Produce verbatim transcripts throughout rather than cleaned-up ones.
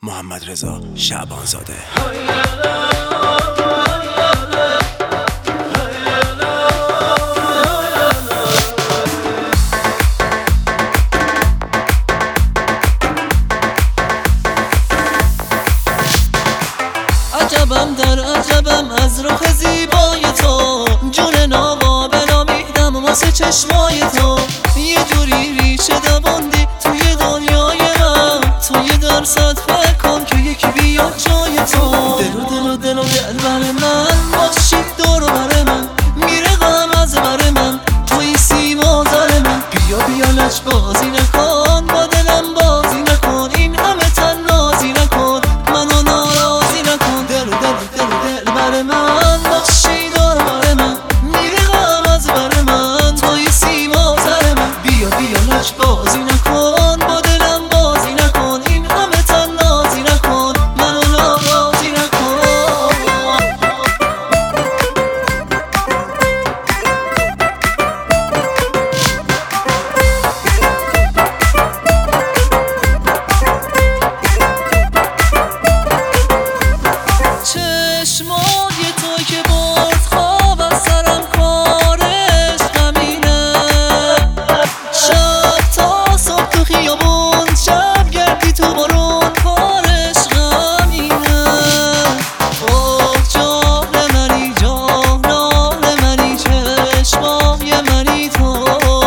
محمد رضا شعبانزاده. عجبم در عجبم از رخ زیبای تو، جون ناقابل امیدم واسه چشمای تو. یه جوری ریشه دووندی توی دنیای من، تو یه درصد فکر کن که یکی بیاد جای تو. دل و دل و دل و دل بر من باشی، دور و بر من میره غم از بر من، توی سیما زر من. بیا بیا لج بازی نکن، با دلم بازی نکن، این همه تن نازی نکن، منو ناراضی نکن. دل و دل و دل و دل بر من باشی، دور بر من میره غم از بر من، توی سیما زر من. بیا بیا لج بازی نکن، با دلم بازی نکن، این همه تن نازی نکن، منو ناراضی نکن. چشمای تو که برد خواب از سرم، کارش غمینه. شب تا صبح تو خیابون، شب گردی تو بارون، کارش غمینه. اوه جان منی، جانان منی، چشمای منی تو.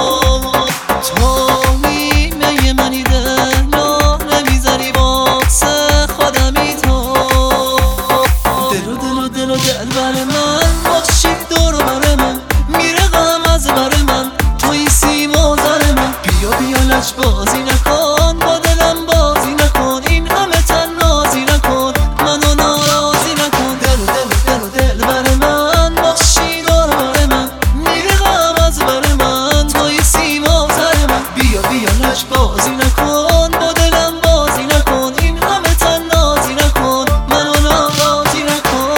تو نیمه منی، دل نمیزنی واسه خودمی تو. دل و دل و دل و دل بر من باشی، دور و بر من میره غم از بر من، توی سیما زر من. بیا بیا لج بازی نکن، با دلم بازی نکن، این همه تن نازی نکن، منو ناراضی نکن. دل و دل و دل و دل بر من باشی، دور و بر من میره غم از بر من، توی سیما زر من. بیا بیا لج بازی نکن، با دلم بازی نکن، این همه تن نازی نکن، منو ناراضی نکن.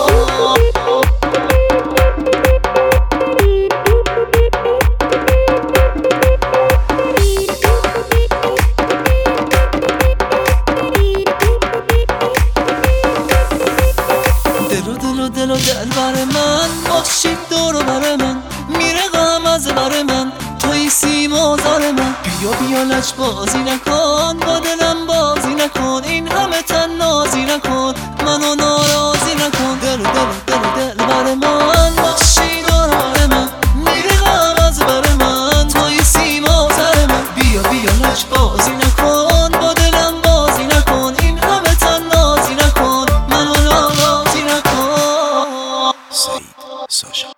دل و دل و دل و دل بر من باشی، دور و بر من میره غم از بر من، توی سیما زر من. بیا بیا لج بازی نکن، با دلم بازی نکن، این همه تن نازی نکن، منو ناراضی نکن. دل و دل و دل و دل بر من باشی، دور و بر من میره غم از بر من، توی سیما زر من. بیا بیا لج بازی نکن، با دلم بازی نکن، این همه تن نازی نکن، منو ناراضی نکن. سعید ساشا.